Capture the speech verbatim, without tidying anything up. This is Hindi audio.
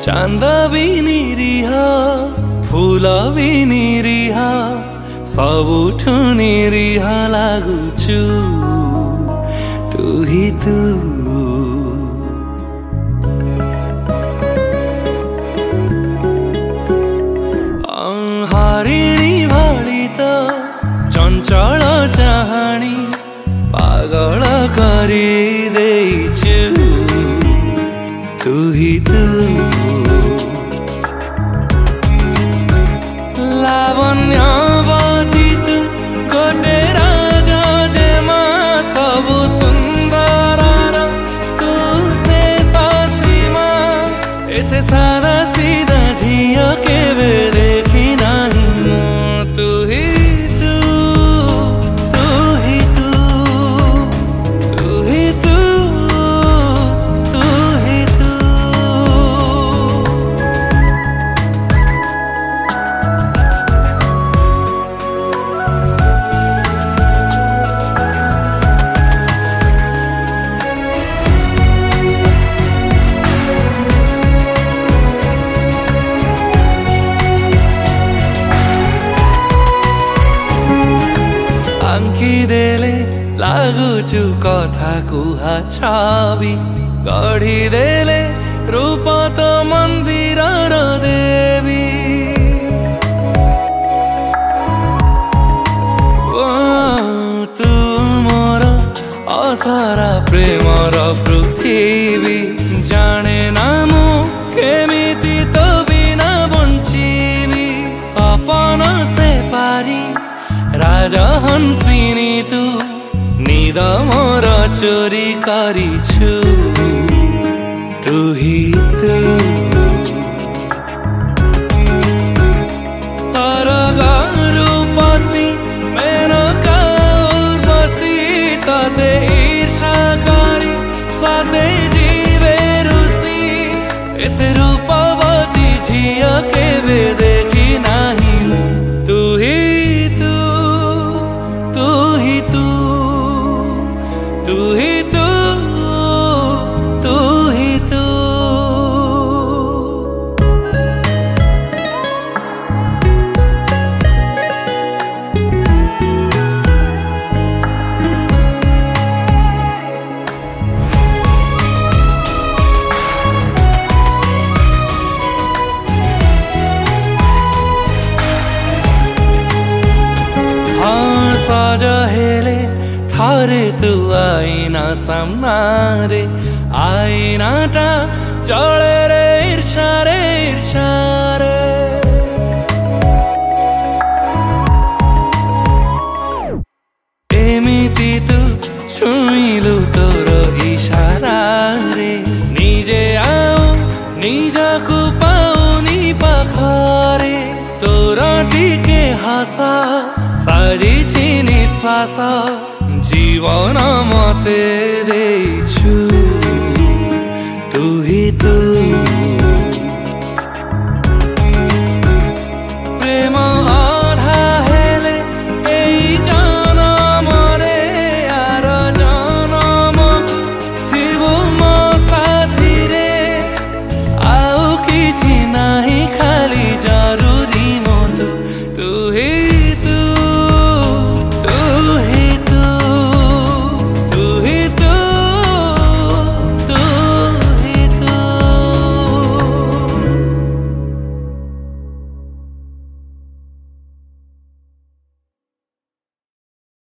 चांद भी निरीह फूल भी निरीह सबुठु निरीह लागुचु तू ही तू। हरिणी भली तो चंचल चाहाणी पागल करी देइछु तू ही तू। लावण्यवती तू गोटे राजा जेमा सबु सुंदर तू से सीमा एते सादा सीधा झियो केबे देखी नाही मो तू ही तू तू ही तू तू ही तू तू ही तू। आंखी देले लागुचु कथा कुहा छवि गढ़ी देले रूप तो मंदिर देवी। ओ तू मोर असारा प्रेमर पृथ्वी जाने ना मु केमिति तो बिना बंचीबी सपन से पारी राजहंसिनी तू निद मोर चोरी करिछु तू ही तू। सरग रूपसी मेनका उर्वशी तते ईर्षा करी सते जीवे रुषि एते रूपवती झियो केबे देखी नाही तू ही तू तू ही तू तू ही तू तू ही तू। हाँ सज हेले थारे तू आईना सामना रे आईनाटा जले रे ईर्षा रे ईर्षा रे। एमिति तू छुईलु तोर इशारा रे निजे आऊ निजकु पाउनी पाखरे तोर टिके हासा साजिछि निश्वास जीवन मते देइछु तू ही तू।